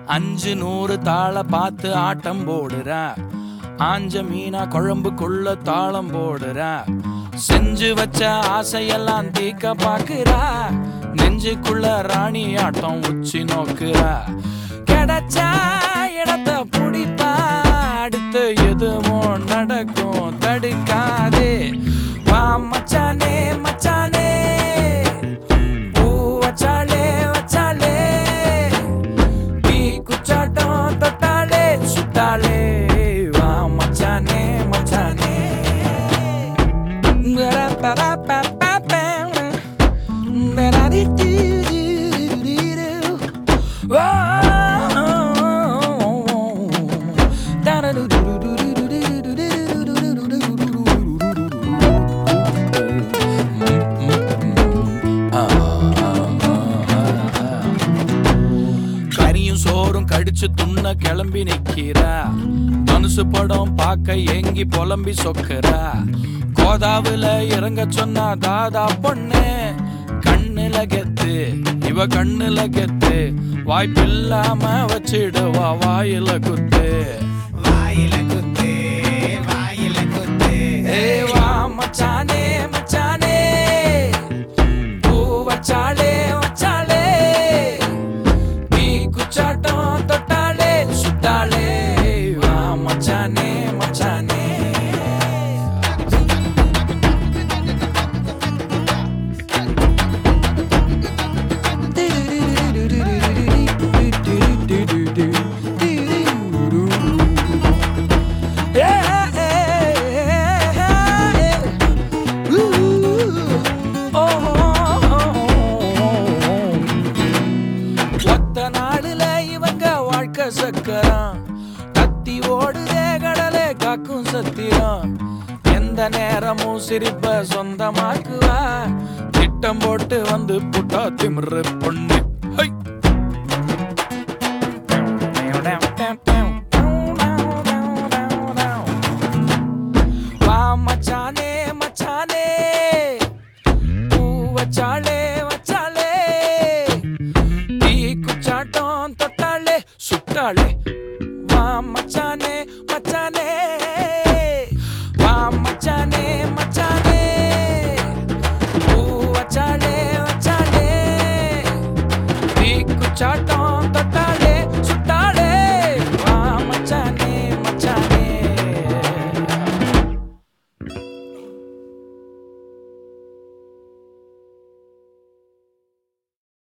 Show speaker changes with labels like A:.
A: 500 தாள பார்த்து ஆட்டம் போடுற ஆஞ்ச மீனா குழம்புக்குள்ள தாளம் போடுற செஞ்சு வச்ச ஆசையெல்லாம் தீக்க பாக்குறா நெஞ்சுக்குள்ள ராணி ஆட்டம் உச்சி நோக்குற கிடைச்சா இடத்த புடிப்பா அடுத்து எதுவும் நடக்கும் தடுக்காதே வா மச்சானே மச்சானே பூ வச்சாலே வச்சாலே தீ குச்சாட்டம் தொட்டாலே சுட்டாலே வா மச்சானே மச்சானே கரியும் சோறும் கடிச்சு துண்ண கிளம்பி நிக்கிறா மனசு படம் பார்க்க ஏங்கி புலம்பி சொக்குறா கோதாவுல இறங்க சொன்னா தாதா பொண்ணு கண்ணுல கெத்து இவ கண்ணுல கெத்து வாய்ப்பில்லாம வச்சிடுவா வாயில குத்து வாயில குத்து வாயில குத்து ஏ வா மச்சானே மச்சானே பூ வச்சாலே வச்சாலே தீ குச்சாட்டம் தொட்டாலே சுட்டாலே வா மச்சானே மச்சானே சக்கரம் கத்தி ஓடுதே கடலே காக்கும் சத்தியம் எந்த நேரமும் சிரிப்ப சொந்தமாக்குவா திட்டம் போட்டு வந்து புட்டா திமிரு பொண்ணு வா மச்சானே மச்சானே பூ வச்சாலே வச்சாலே தீ குச்சாட்டம் தொட்டாலே சுட்டாலே வா மச்சானே மச்சானே வா மச்சானே மச்சானே பூ